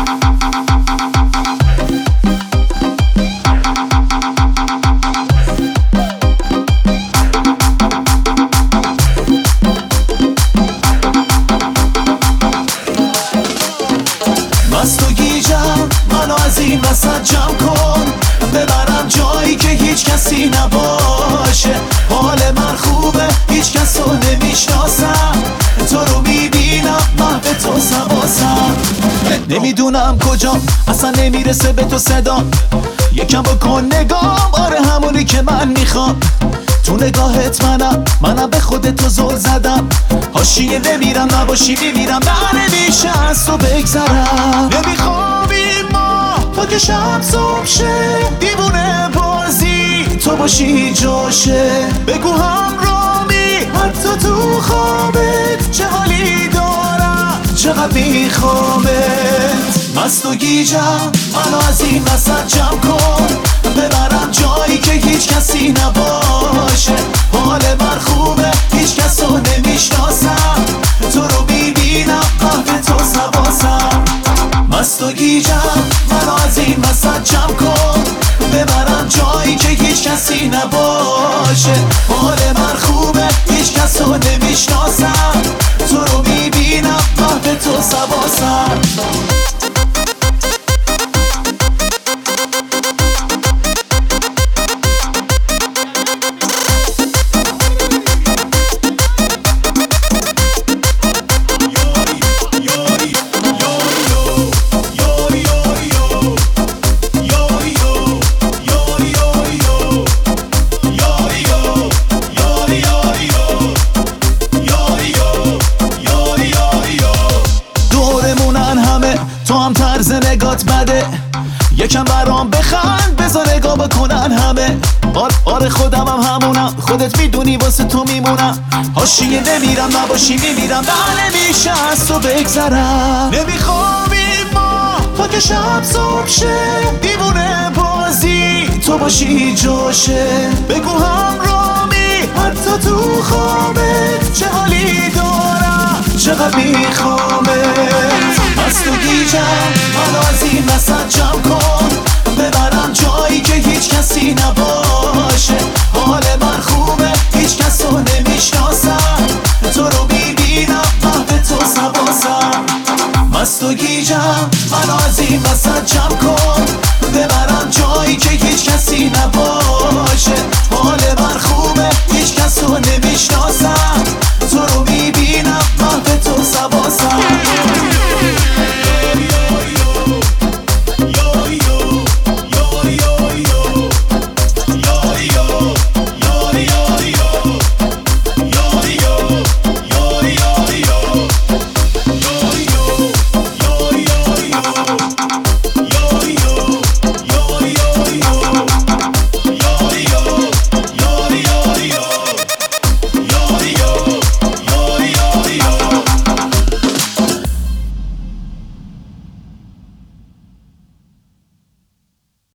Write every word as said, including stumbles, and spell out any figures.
مست و گیجم منو از این وسط جمع کن، ببرم جایی که هیچ کسی نباشه. حال من خوبه هیچ کس رو نمیشناسم، تو رو میبینم محو تو سواسم. نمیدونم کجا اصلا نمیرسه به تو صدا، یکم بکن نگام، آره همونی که من میخوام. تو نگاهت منم منم به خودت تو زل زدم، حاشیه نمیرم نباشی میمیرم، نه نمیشه از تو بگذرم. نمیخوابیم ما تا که شب صبح شه، دیوونه بازی تو باشی جاشه. بگو همرامی حتی تو خوابت چه حالی دارم، چقدر میخوامت. مست و گیجم منو از این وسط جمع کن، ببرم جایی که هیچ کسی نباشه. حال من خوبه هیچ کس رو نمیشناسم، تو رو میبینم قهوه تو سواسم. مست و گیجم منو از این وسط جمع کن، ببرم جایی که هیچ کسی نباشه. حال من خوبه هیچ کس رو نمیشناسم، تو رو میبینم قهوه تو سواسم. تو هم طرز نگات بده، یکم برام بخند بذار نگاه بکنن همه. آر آره خودم هم همونم، خودت میدونی واسه تو میمونم. حاشیه نمیرم نباشی میمیرم، نه نمیشه از تو بگذرم. نمیخوابیم ما تا که شب صبح شه، دیوونه بازی تو باشی جاشه. بگو همرامی حتی تو خوابت چه حالی دارم، چقدر میخوامت. مست و گیجم منو از این وسط جمع کن، ببرم جایی که هیچ کسی نباشه. حال من خوبه هیچ کس رو نمیشناسم، تو رو میبینم قهوه تو سواسم. مست و گیجم منو از این وسط جمع کن، ببرم جایی که هیچ کسی نباشه. حال من خوبه هیچ کس رو نمیشناسم،